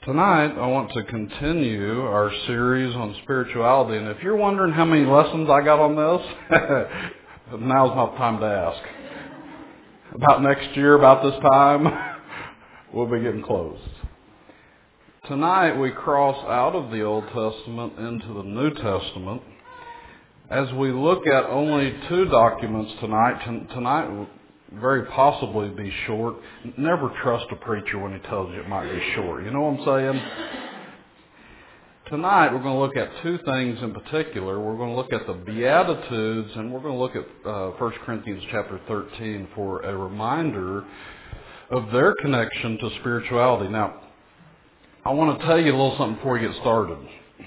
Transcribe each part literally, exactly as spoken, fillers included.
Tonight, I want to continue our series on spirituality, and if you're wondering how many lessons I got on this, now's not the time to ask. About next year, about this time, we'll be getting close. Tonight, we cross out of the Old Testament into the New Testament. As we look at only two documents tonight, t- tonight will very possibly be short. Never trust a preacher when he tells you it might be short. You know what I'm saying? Tonight, we're going to look at two things in particular. We're going to look at the Beatitudes, and we're going to look at uh, First Corinthians chapter thirteen for a reminder of their connection to spirituality. Now, I want to tell you a little something before we get started.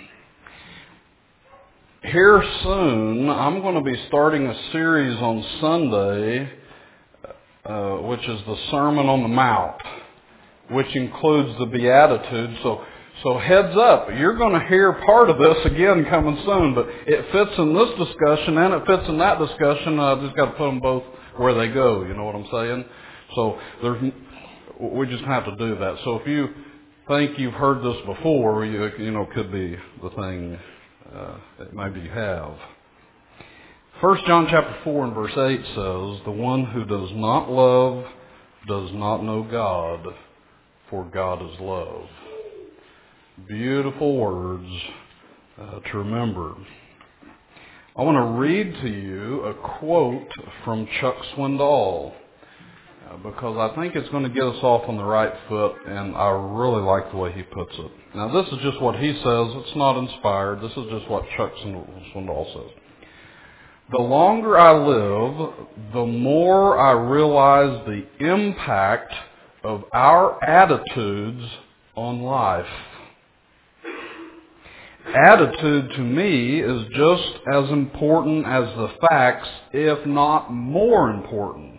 Here soon, I'm going to be starting a series on Sunday, uh, which is the Sermon on the Mount, which includes the Beatitudes. So, so heads up, you're going to hear part of this again coming soon, but it fits in this discussion and it fits in that discussion. I've just got to put them both where they go. You know what I'm saying? So there's, we just have to do that. So if you think you've heard this before, you, you know, could be the thing. Uh, that maybe you have. First John chapter four and verse eight says, "The one who does not love does not know God, for God is love." Beautiful words uh, to remember. I want to read to you a quote from Chuck Swindoll, uh, because I think it's going to get us off on the right foot, and I really like the way he puts it. Now, this is just what he says. It's not inspired. This is just what Chuck Swindoll says. "The longer I live, the more I realize the impact of our attitudes on life. Attitude to me is just as important as the facts, if not more important.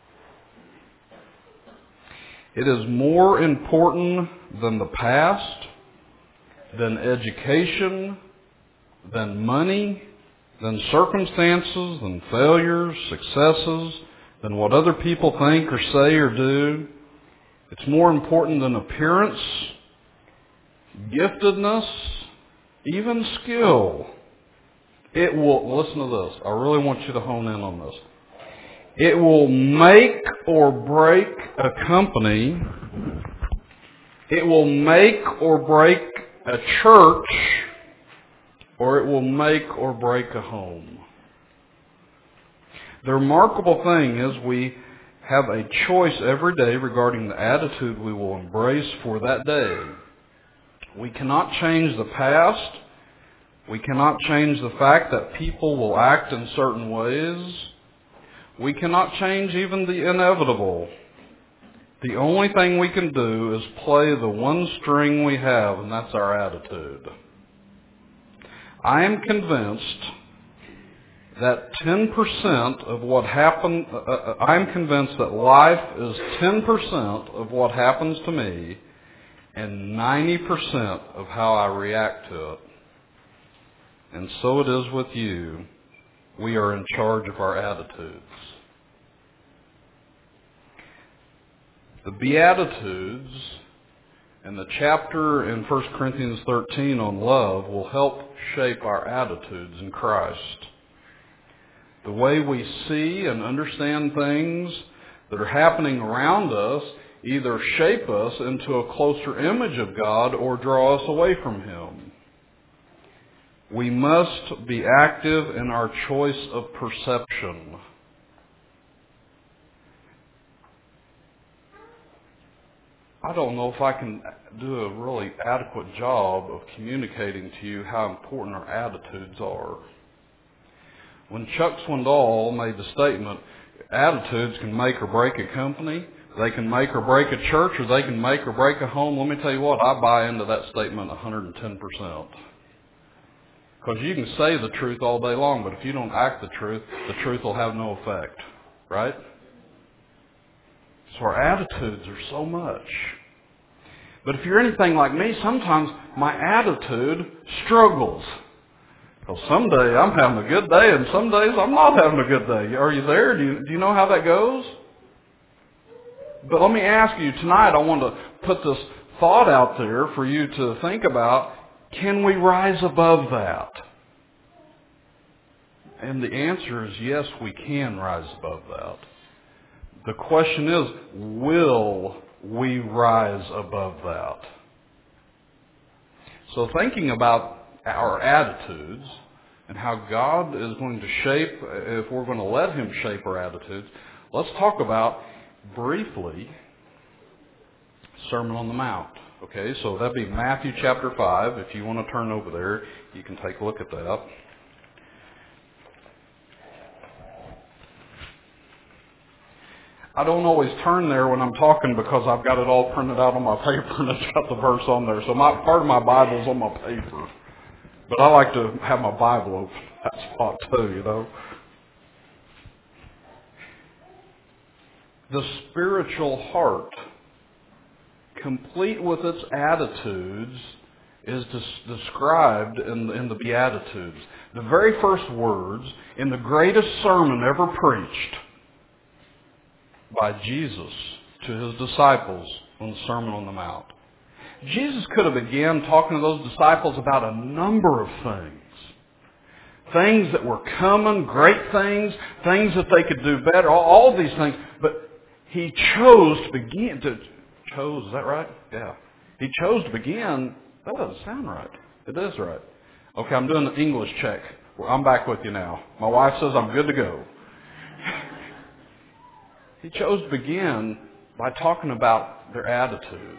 It is more important than the past, than education, than money, than circumstances, than failures, successes, than what other people think or say or do. It's more important than appearance, giftedness, even skill. It will," listen to this, I really want you to hone in on this. "It will make or break a company. It will make or break a church, or it will make or break a home." The remarkable thing is we have a choice every day regarding the attitude we will embrace for that day. We cannot change the past. We cannot change the fact that people will act in certain ways. We cannot change even the inevitable. The only thing we can do is play the one string we have, and that's our attitude. I am convinced that ten percent of what happen, uh, I'm convinced that life is ten percent of what happens to me and ninety percent of how I react to it. And so it is with you. We are in charge of our attitudes. The Beatitudes and the chapter in First Corinthians thirteen on love will help shape our attitudes in Christ. The way we see and understand things that are happening around us either shape us into a closer image of God or draw us away from Him. We must be active in our choice of perception. I don't know if I can do a really adequate job of communicating to you how important our attitudes are. When Chuck Swindoll made the statement, attitudes can make or break a company, they can make or break a church, or they can make or break a home, let me tell you what, I buy into that statement one hundred ten percent. Because you can say the truth all day long, but if you don't act the truth, the truth will have no effect. Right? So our attitudes are so much. But if you're anything like me, sometimes my attitude struggles. Because some days I'm having a good day and some days I'm not having a good day. Are you there? Do you, do you know how that goes? But let me ask you, tonight I want to put this thought out there for you to think about. Can we rise above that? And the answer is yes, we can rise above that. The question is, will we rise above that? So thinking about our attitudes and how God is going to shape, if we're going to let Him shape our attitudes, let's talk about briefly Sermon on the Mount. Okay, so that'd be Matthew chapter five. If you want to turn over there, you can take a look at that. I don't always turn there when I'm talking because I've got it all printed out on my paper and it's got the verse on there. So my part of my Bible's on my paper. But I like to have my Bible open that spot too, you know. The spiritual heart, complete with its attitudes, is des- described in, in the Beatitudes. The very first words in the greatest sermon ever preached by Jesus to His disciples on the Sermon on the Mount. Jesus could have began talking to those disciples about a number of things. Things that were coming, great things, things that they could do better, all, all these things. But He chose to begin to, chose, is that right? Yeah. He chose to begin, that doesn't sound right. It is right. Okay, I'm doing the English check. I'm back with you now. My wife says I'm good to go. He chose to begin by talking about their attitudes.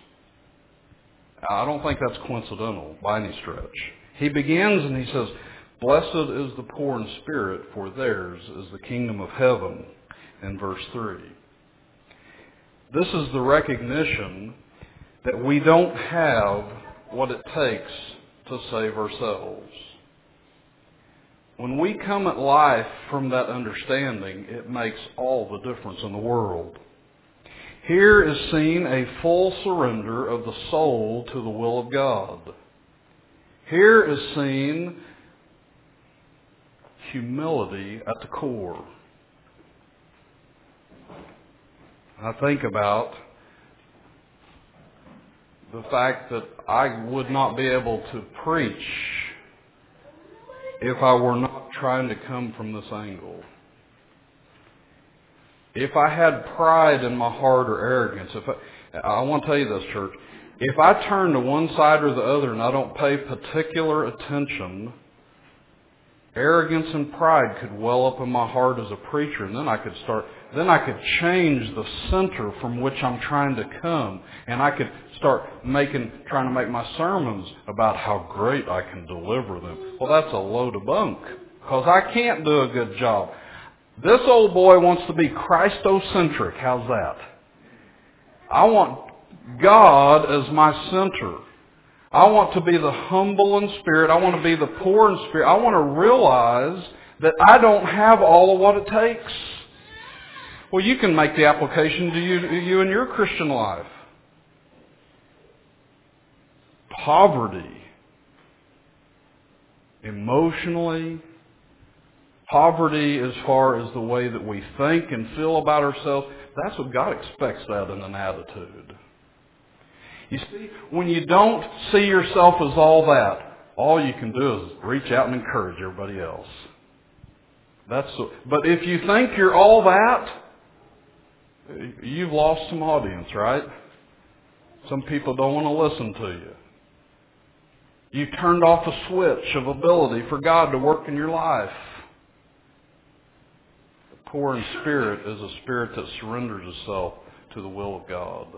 I don't think that's coincidental by any stretch. He begins and he says, "Blessed is the poor in spirit, for theirs is the kingdom of heaven," in verse three. This is the recognition that we don't have what it takes to save ourselves. When we come at life from that understanding, it makes all the difference in the world. Here is seen a full surrender of the soul to the will of God. Here is seen humility at the core. I think about the fact that I would not be able to preach if I were not trying to come from this angle. If I had pride in my heart or arrogance, if I, I want to tell you this, church, if I turn to one side or the other and I don't pay particular attention, arrogance and pride could well up in my heart as a preacher, and then I could start, then I could change the center from which I'm trying to come, and I could start making, trying to make my sermons about how great I can deliver them. Well, that's a load of bunk, because I can't do a good job. This old boy wants to be Christocentric. How's that? I want God as my center. I want to be the humble in spirit. I want to be the poor in spirit. I want to realize that I don't have all of what it takes. Well, you can make the application to you, you in your Christian life. Poverty. Emotionally. Poverty as far as the way that we think and feel about ourselves. That's what God expects that in an attitude. You see, when you don't see yourself as all that, all you can do is reach out and encourage everybody else. That's so, but if you think you're all that, you've lost some audience, right? Some people don't want to listen to you. You turned off a switch of ability for God to work in your life. The poor in spirit is a spirit that surrenders itself to the will of God.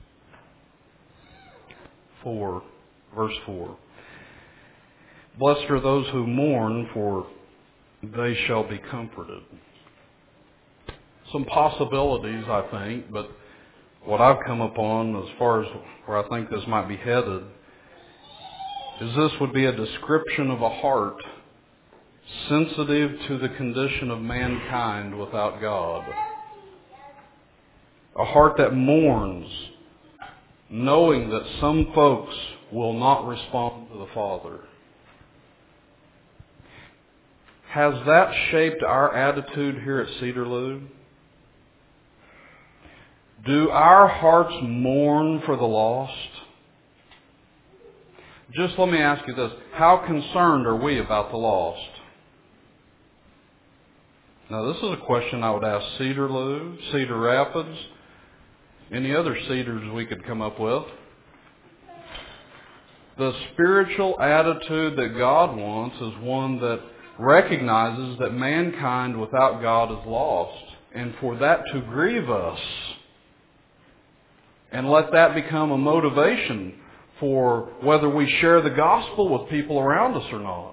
Four, verse four. Blessed are those who mourn, for they shall be comforted. Some possibilities, I think, but what I've come upon as far as where I think this might be headed is this would be a description of a heart sensitive to the condition of mankind without God. A heart that mourns, knowing that some folks will not respond to the Father. Has that shaped our attitude here at Cedarloo? Do our hearts mourn for the lost? Just let me ask you this. How concerned are we about the lost? Now, this is a question I would ask Cedarloo, Cedar Rapids, any other Cedars we could come up with. The spiritual attitude that God wants is one that recognizes that mankind without God is lost. And for that to grieve us, and let that become a motivation for whether we share the gospel with people around us or not.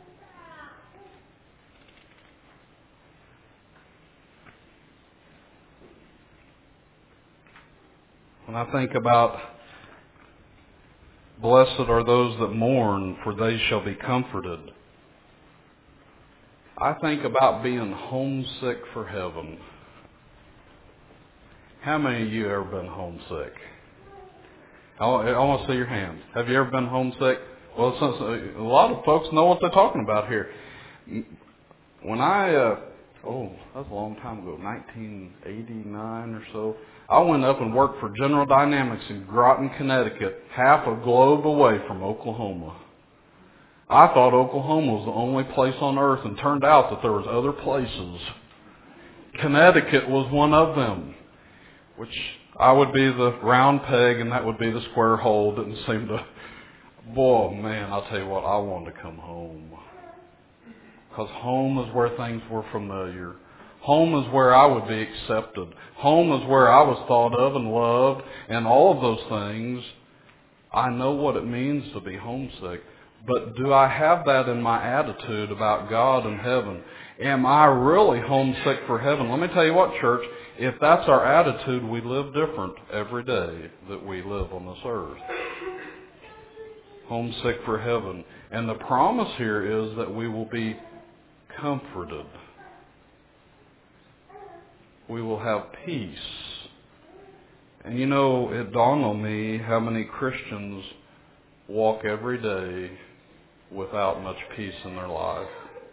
When I think about blessed are those that mourn, for they shall be comforted, I think about being homesick for heaven. How many of you have ever been homesick? I want to see your hands. Have you ever been homesick? Well, since a lot of folks know what they're talking about here. When I, uh, oh, that was a long time ago, nineteen eighty-nine or so, I went up and worked for General Dynamics in Groton, Connecticut, half a globe away from Oklahoma. I thought Oklahoma was the only place on earth, and turned out that there was other places. Connecticut was one of them, which I would be the round peg and that would be the square hole. Didn't seem to... Boy, man, I'll tell you what, I wanted to come home. Because home is where things were familiar. Home is where I would be accepted. Home is where I was thought of and loved, and all of those things. I know what it means to be homesick. But do I have that in my attitude about God and heaven? Am I really homesick for heaven? Let me tell you what, church, if that's our attitude, we live different every day that we live on this earth. Homesick for heaven. And the promise here is that we will be comforted. We will have peace. And you know, it dawned on me how many Christians walk every day without much peace in their life.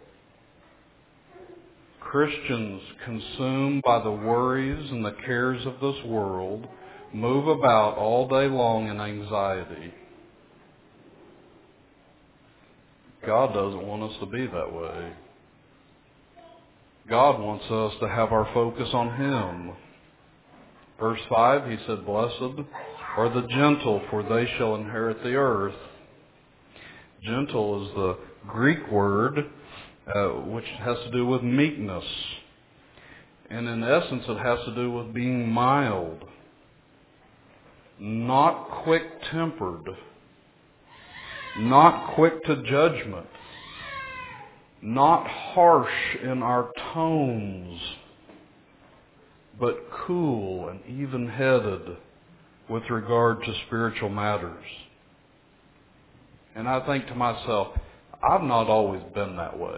Christians, consumed by the worries and the cares of this world, move about all day long in anxiety. God doesn't want us to be that way. God wants us to have our focus on Him. Verse five, He said, "Blessed are the gentle, for they shall inherit the earth." Gentle is the Greek word uh, which has to do with meekness. And in essence, it has to do with being mild, not quick-tempered, not quick to judgment, not harsh in our tones, but cool and even-headed with regard to spiritual matters. And I think to myself, I've not always been that way.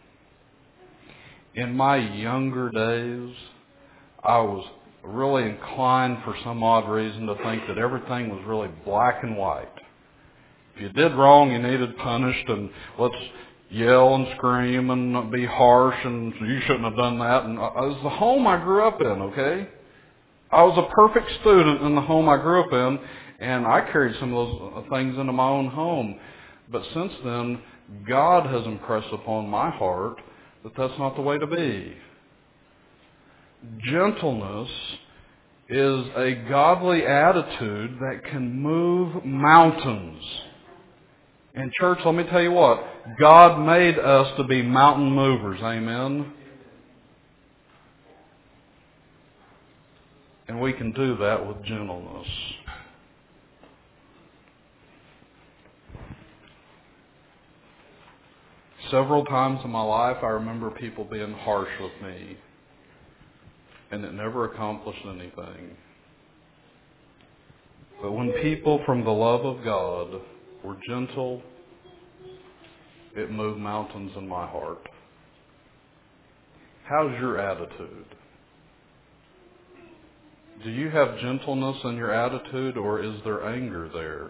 In my younger days, I was really inclined for some odd reason to think that everything was really black and white. If you did wrong, you needed punished, and let's yell and scream and be harsh, and you shouldn't have done that. And it was the home I grew up in, okay? I was a perfect student in the home I grew up in, and I carried some of those things into my own home. But since then, God has impressed upon my heart that that's not the way to be. Gentleness is a godly attitude that can move mountains. And church, let me tell you what, God made us to be mountain movers, amen? And we can do that with gentleness. Several times in my life, I remember people being harsh with me, and it never accomplished anything. But when people from the love of God were gentle, it moved mountains in my heart. How's your attitude? Do you have gentleness in your attitude, or is there anger there?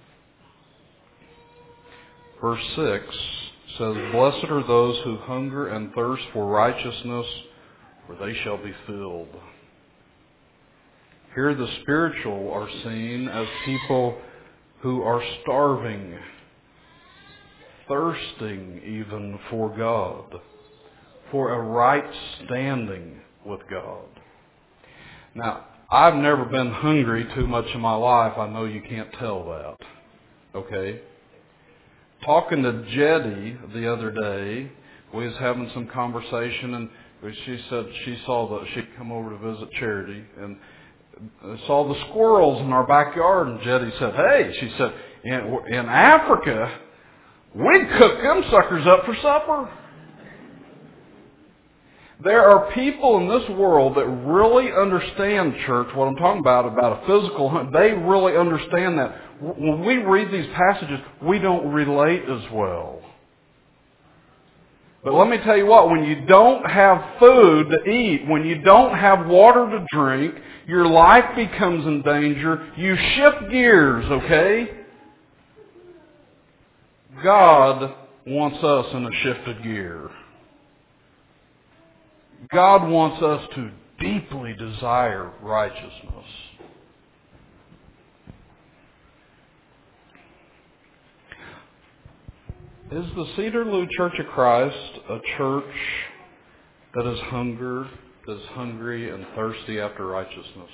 Verse six says, "Blessed are those who hunger and thirst for righteousness, for they shall be filled." Here the spiritual are seen as people who are starving, thirsting even for God, for a right standing with God. Now, I've never been hungry too much in my life. I know you can't tell that. Okay? Talking to Jetty the other day, we was having some conversation, and she said she saw that she'd come over to visit Charity, and saw the squirrels in our backyard, and Jetty said, hey, she said, in, in Africa, we'd cook them suckers up for supper. There are people in this world that really understand, church, what I'm talking about, about a physical hunt. They really understand that. When we read these passages, we don't relate as well. But let me tell you what, when you don't have food to eat, when you don't have water to drink, your life becomes in danger. You shift gears, okay? God wants us in a shifted gear. God wants us to deeply desire righteousness. Is the Cedarloo Church of Christ a church that is hunger, that is hungry and thirsty after righteousness?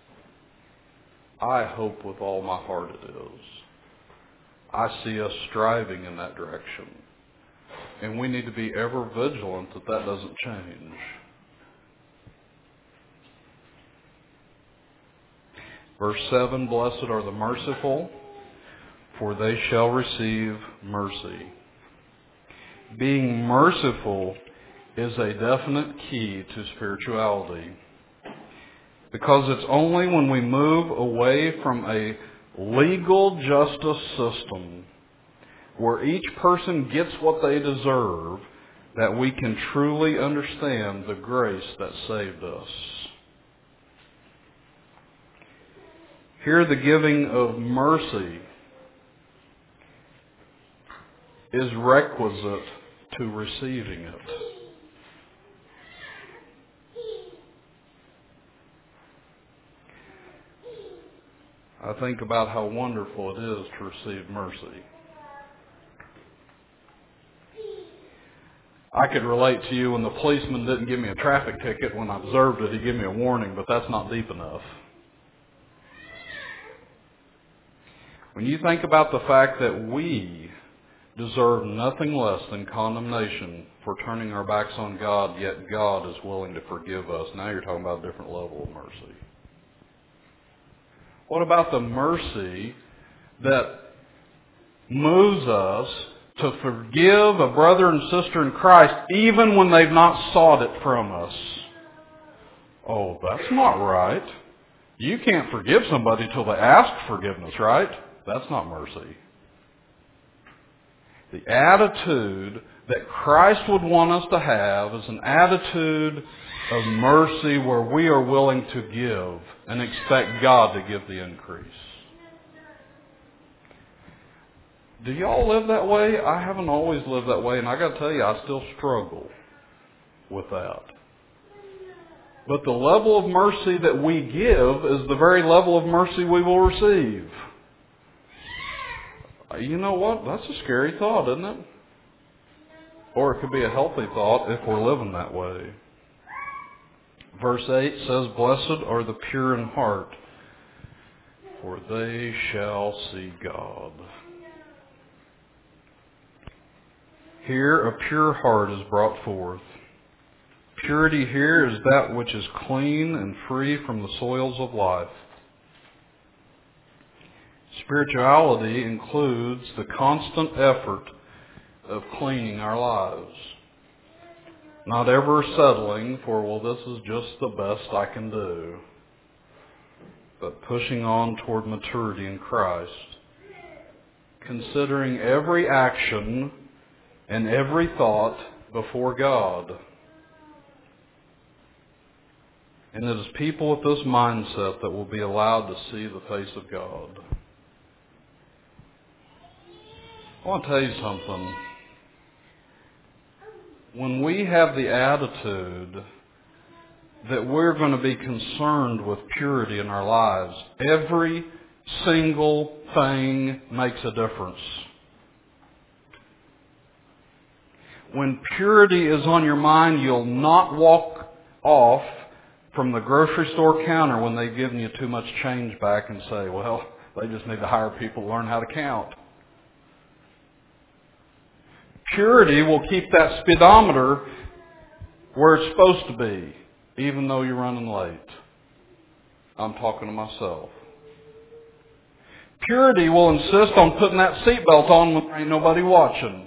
I hope with all my heart it is. I see us striving in that direction. And we need to be ever vigilant that that doesn't change. Verse seven, blessed are the merciful, for they shall receive mercy. Being merciful is a definite key to spirituality. Because it's only when we move away from a legal justice system where each person gets what they deserve that we can truly understand the grace that saved us. Here the giving of mercy is requisite to receiving it. I think about how wonderful it is to receive mercy. I could relate to you when the policeman didn't give me a traffic ticket. When I observed it, he gave me a warning, but that's not deep enough. When you think about the fact that we deserve nothing less than condemnation for turning our backs on God, yet God is willing to forgive us, now you're talking about a different level of mercy. What about the mercy that moves us to forgive a brother and sister in Christ even when they've not sought it from us? Oh, that's not right. You can't forgive somebody till they ask forgiveness, right? That's not mercy. The attitude that Christ would want us to have is an attitude of mercy where we are willing to give and expect God to give the increase. Do y'all live that way? I haven't always lived that way, and I got to tell you, I still struggle with that. But the level of mercy that we give is the very level of mercy we will receive. You know what? That's a scary thought, isn't it? Or it could be a healthy thought if we're living that way. Verse eight says, blessed are the pure in heart, for they shall see God. Here a pure heart is brought forth. Purity here is that which is clean and free from the soils of life. Spirituality includes the constant effort of cleaning our lives. Not ever settling for, well, this is just the best I can do, but pushing on toward maturity in Christ. Considering every action and every thought before God. And it is people with this mindset that will be allowed to see the face of God. I want to tell you something. When we have the attitude that we're going to be concerned with purity in our lives. Every single thing makes a difference. When purity is on your mind, you'll not walk off from the grocery store counter when they've given you too much change back and say, well, they just need to hire people to learn how to count. Purity will keep that speedometer where it's supposed to be, even though you're running late. I'm talking to myself. Purity will insist on putting that seatbelt on when there ain't nobody watching.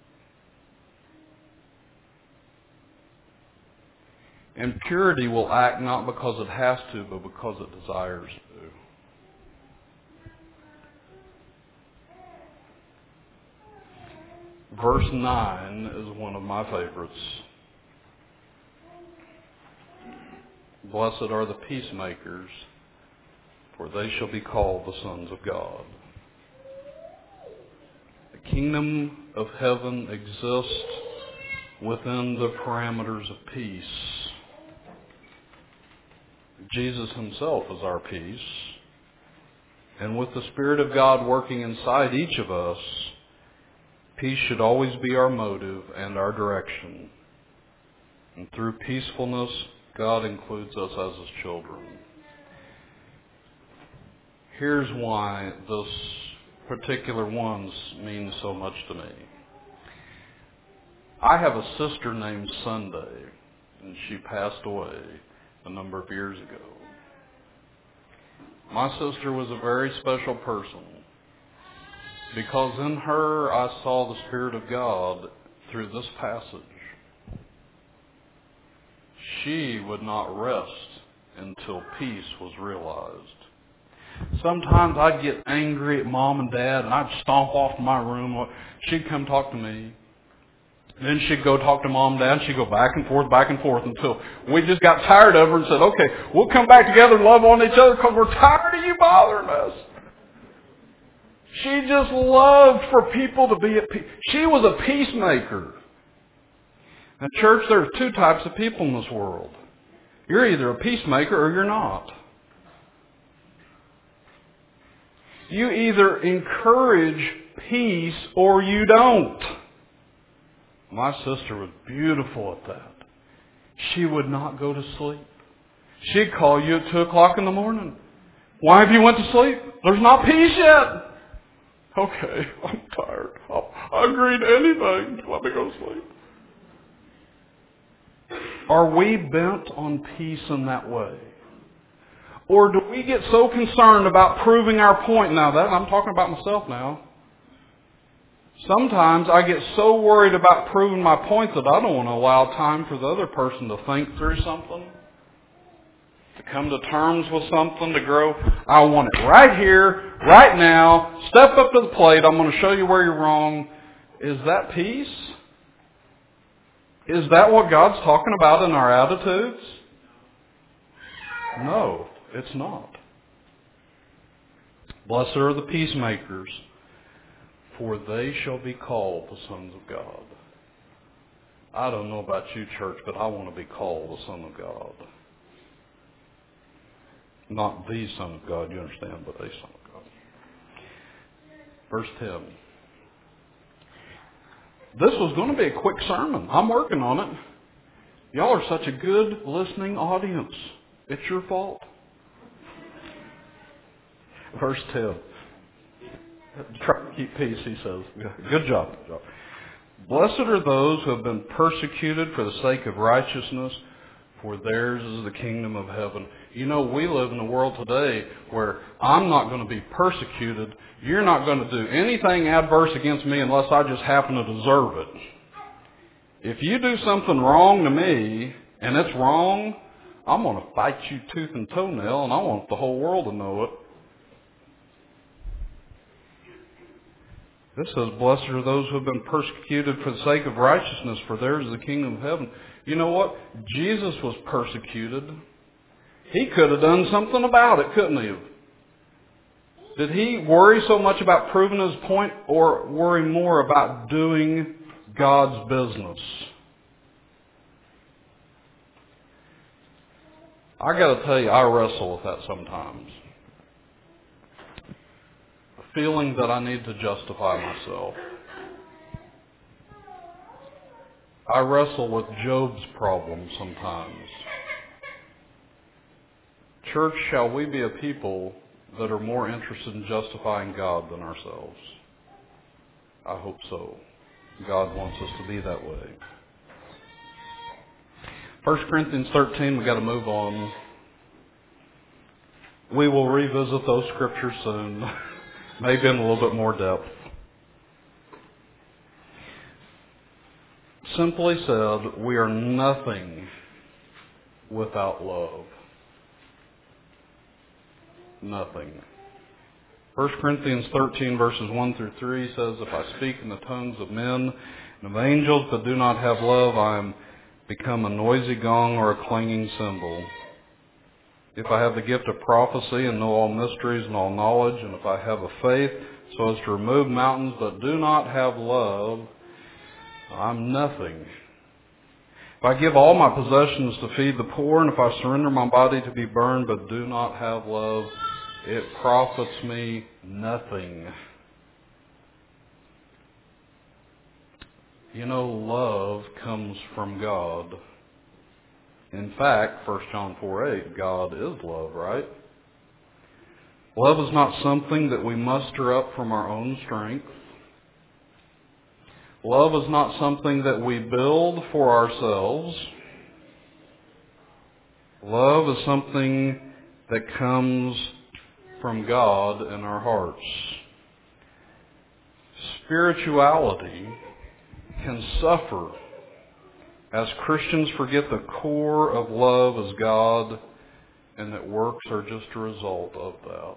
And purity will act not because it has to, but because it desires to. Verse nine is one of my favorites. Blessed are the peacemakers, for they shall be called the sons of God. The kingdom of heaven exists within the parameters of peace. Jesus himself is our peace. And with the Spirit of God working inside each of us, peace should always be our motive and our direction. And through peacefulness, God includes us as His children. Here's why this particular one means so much to me. I have a sister named Sunday, and she passed away a number of years ago. My sister was a very special person because in her I saw the Spirit of God through this passage. She would not rest until peace was realized. Sometimes I'd get angry at Mom and Dad and I'd stomp off to my room. She'd come talk to me. Then she'd go talk to Mom and Dad, and she'd go back and forth, back and forth until we just got tired of her and said, okay, we'll come back together and love on each other because we're tired of you bothering us. She just loved for people to be at peace. She was a peacemaker. Now, church, there's two types of people in this world. You're either a peacemaker or you're not. You either encourage peace or you don't. My sister was beautiful at that. She would not go to sleep. She'd call you at two o'clock in the morning. Why have you went to sleep? There's not peace yet. Okay, I'm tired. I'll, I'll agree to anything. Let me go to sleep. Are we bent on peace in that way? Or do we get so concerned about proving our point? Now, that I'm talking about myself now. Sometimes I get so worried about proving my point that I don't want to allow time for the other person to think through something, to come to terms with something, to grow. I want it right here, right now. Step up to the plate. I'm going to show you where you're wrong. Is that peace? Is that what God's talking about in our attitudes? No, it's not. Blessed are the peacemakers, for they shall be called the sons of God. I don't know about you, church, but I want to be called the Son of God. Not the Son of God, you understand, but a Son of God. Verse ten. This was going to be a quick sermon. I'm working on it. Y'all are such a good listening audience. It's your fault. Verse ten. Try to keep peace, he says. Good job. Good job. Blessed are those who have been persecuted for the sake of righteousness, for theirs is the kingdom of heaven. You know, we live in a world today where I'm not going to be persecuted. You're not going to do anything adverse against me unless I just happen to deserve it. If you do something wrong to me, and it's wrong, I'm going to fight you tooth and toenail, and I want the whole world to know it. This says, blessed are those who have been persecuted for the sake of righteousness, for theirs is the kingdom of heaven. You know what? Jesus was persecuted. He could have done something about it, couldn't he have? Did he worry so much about proving his point, or worry more about doing God's business? I got to tell you, I wrestle with that sometimes. The feeling that I need to justify myself. I wrestle with Job's problem sometimes. Church, shall we be a people that are more interested in justifying God than ourselves? I hope so. God wants us to be that way. First Corinthians thirteen, we've got to move on. We will revisit those scriptures soon, maybe in a little bit more depth. Simply said, we are nothing without love. Nothing. First Corinthians thirteen verses one through three says, if I speak in the tongues of men and of angels but do not have love, I am become a noisy gong or a clanging cymbal. If I have the gift of prophecy and know all mysteries and all knowledge, and if I have a faith so as to remove mountains but do not have love, I'm nothing. If I give all my possessions to feed the poor, and if I surrender my body to be burned but do not have love, it profits me nothing. You know, love comes from God. In fact, First John four eight, God is love, right? Love is not something that we muster up from our own strength. Love is not something that we build for ourselves. Love is something that comes from God in our hearts. Spirituality can suffer as Christians forget the core of love as God, and that works are just a result of that.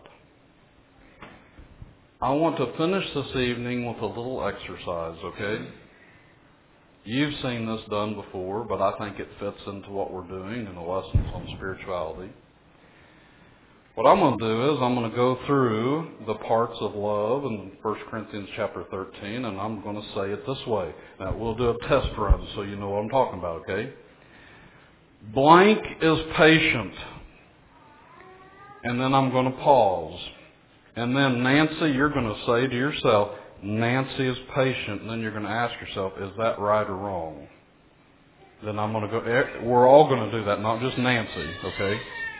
I want to finish this evening with a little exercise, okay? You've seen this done before, but I think it fits into what we're doing in the lessons on spirituality. What I'm going to do is I'm going to go through the parts of love in First Corinthians chapter thirteen, and I'm going to say it this way. Now, we'll do a test run so you know what I'm talking about, okay? Blank is patient. And then I'm going to pause. And then, Nancy, you're going to say to yourself, Nancy is patient. And then you're going to ask yourself, is that right or wrong? Then I'm going to go, we're all going to do that, not just Nancy, okay?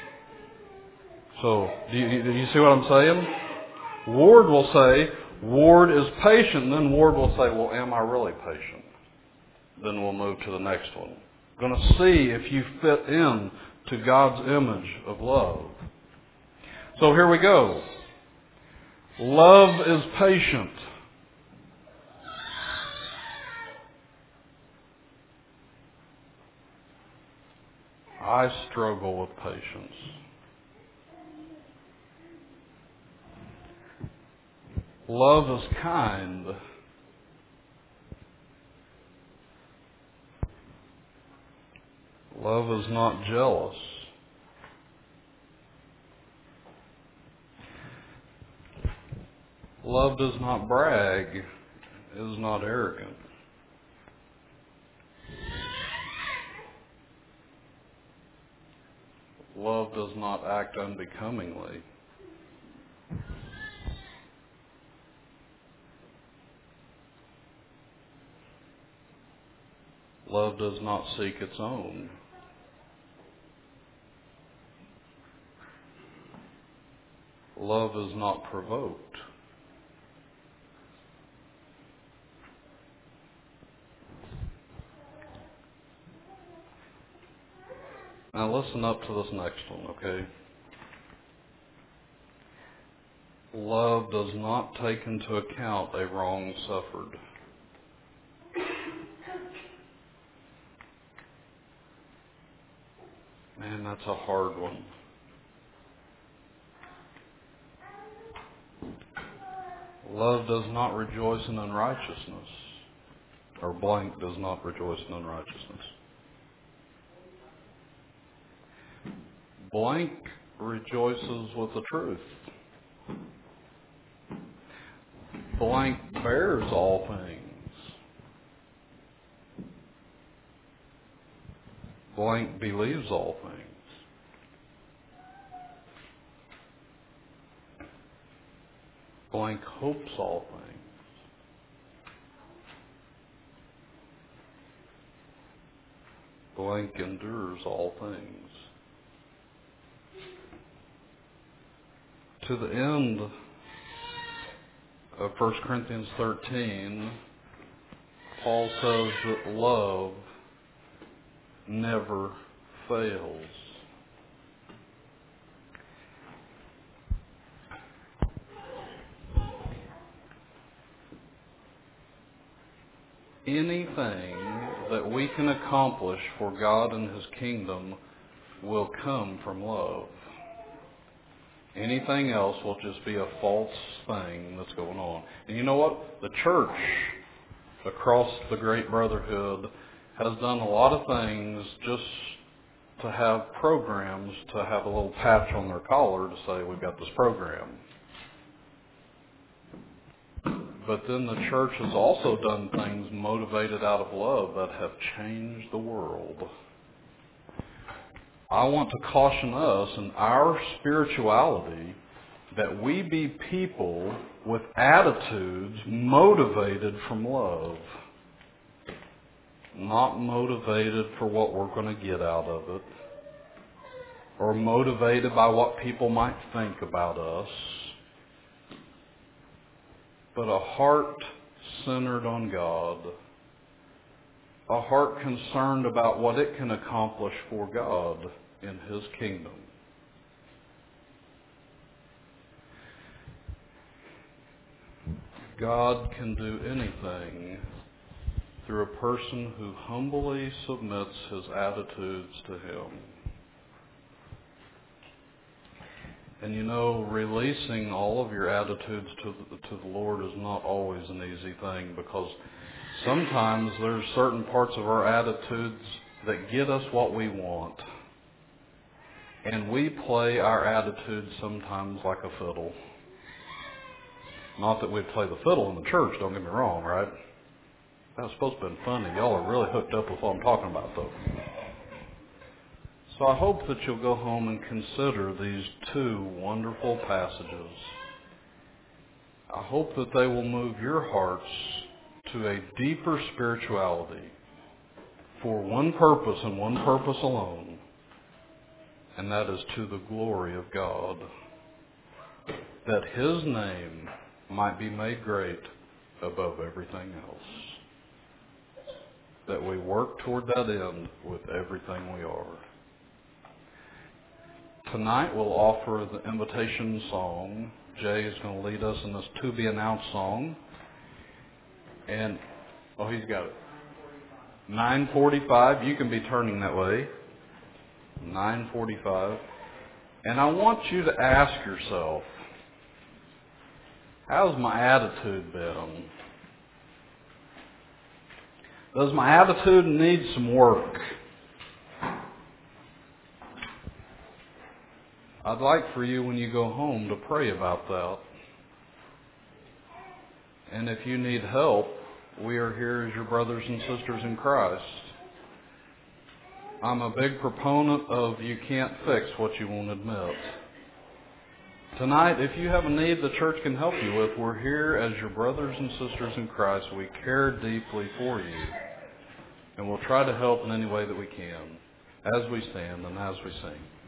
So, do you, do you see what I'm saying? Ward will say, Ward is patient. And then Ward will say, well, am I really patient? Then we'll move to the next one. Going to see if you fit in to God's image of love. So here we go. Love is patient. I struggle with patience. Love is kind. Love is not jealous. Love does not brag, is not arrogant. Love does not act unbecomingly. Love does not seek its own. Love is not provoked. Now listen up to this next one, okay? Love does not take into account a wrong suffered. Man, that's a hard one. Love does not rejoice in unrighteousness, or blank does not rejoice in unrighteousness. Blank rejoices with the truth. Blank bears all things. Blank believes all things. Blank hopes all things. Blank endures all things. To the end of First Corinthians thirteen, Paul says that love never fails. Anything that we can accomplish for God and His kingdom will come from love. Anything else will just be a false thing that's going on. And you know what? The church across the Great Brotherhood has done a lot of things just to have programs, to have a little patch on their collar to say we've got this program. But then the church has also done things motivated out of love that have changed the world. I want to caution us in our spirituality that we be people with attitudes motivated from love, not motivated for what we're going to get out of it, or motivated by what people might think about us, but a heart centered on God, a heart concerned about what it can accomplish for God in His kingdom. God can do anything through a person who humbly submits his attitudes to Him. And you know, releasing all of your attitudes to the, to the Lord is not always an easy thing, because sometimes there's certain parts of our attitudes that get us what we want. And we play our attitudes sometimes like a fiddle. Not that we play the fiddle in the church, don't get me wrong, right? That was supposed to have been funny. Y'all are really hooked up with what I'm talking about, though. So I hope that you'll go home and consider these two wonderful passages. I hope that they will move your hearts to a deeper spirituality for one purpose and one purpose alone, and that is to the glory of God, that His name might be made great above everything else, that we work toward that end with everything we are. Tonight we'll offer the invitation song. Jay is going to lead us in this to be announced song. And, oh, he's got it. nine forty-five, you can be turning that way. nine forty-five. And I want you to ask yourself, how's my attitude been? Does my attitude need some work? I'd like for you, when you go home, to pray about that. And if you need help, we are here as your brothers and sisters in Christ. I'm a big proponent of you can't fix what you won't admit. Tonight, if you have a need the church can help you with, we're here as your brothers and sisters in Christ. We care deeply for you. And we'll try to help in any way that we can as we stand and as we sing.